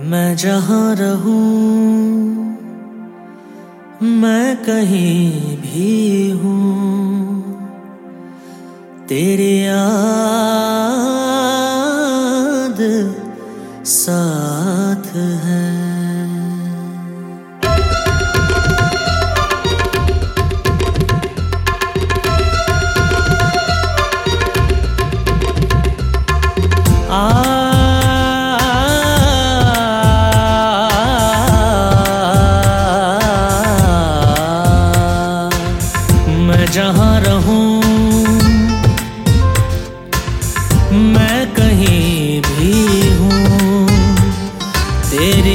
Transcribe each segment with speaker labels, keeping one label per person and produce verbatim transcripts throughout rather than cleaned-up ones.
Speaker 1: मैं जहाँ रहूं, मैं कहीं भी हूँ, तेरी याद साथ है। आ मैं जहाँ रहूं, मैं कहीं भी हूँ, तेरी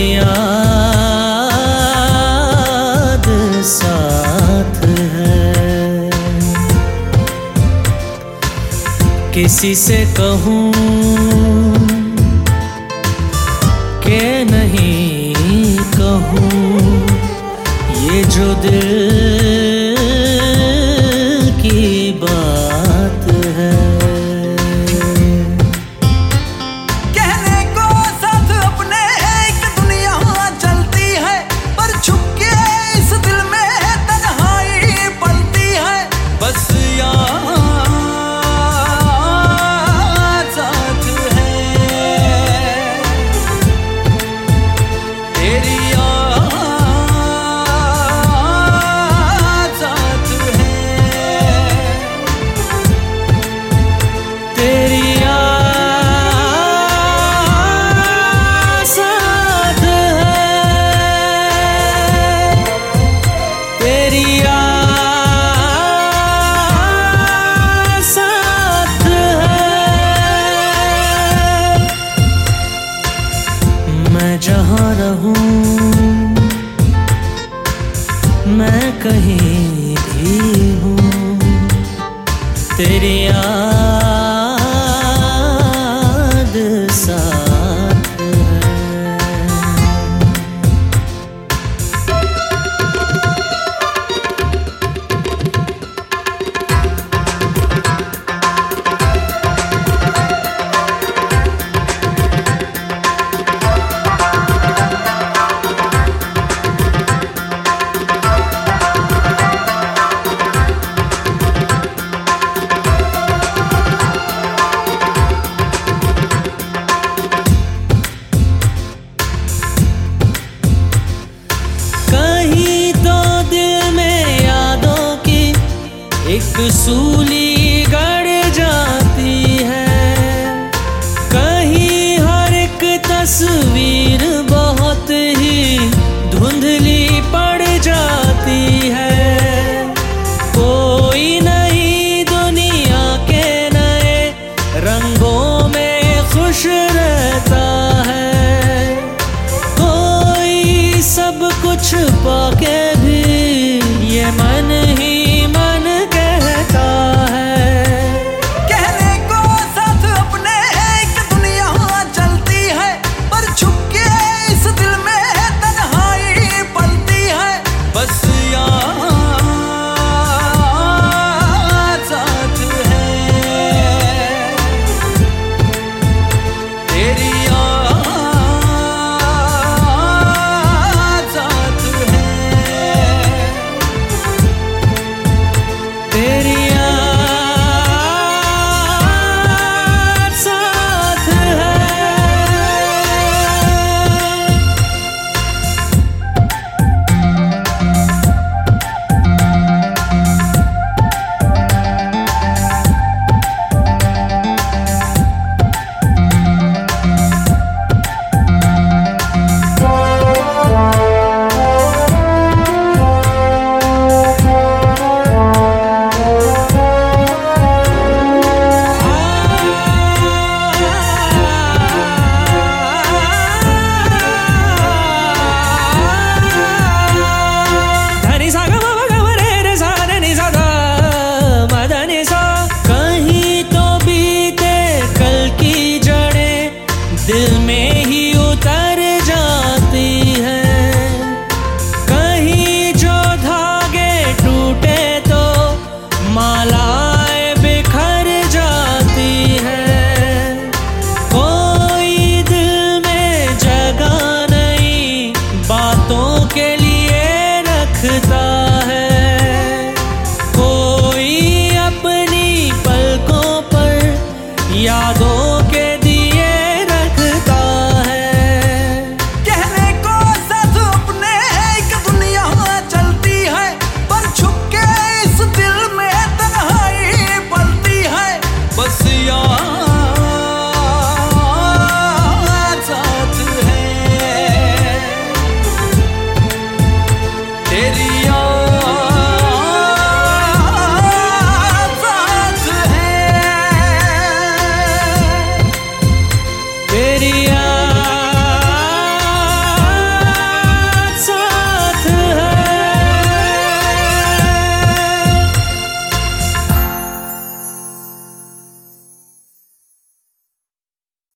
Speaker 1: याद साथ है। किसी से कहूँ के नहीं कहूँ, ये जो दिल की बात है।
Speaker 2: कहने को साथ अपने एक दुनिया चलती है, पर छुप के इस दिल में तन्हाई पलती है। बस याद साथ है, तेरी याद साथ है,
Speaker 1: तेरी याद साथ है, तेरी याद साथ है। मैं जहाँ रहूं, मैं कहीं भी हूँ, तेरी याद साथ है। कहीं तो दिल में यादों की एक सूली गढ़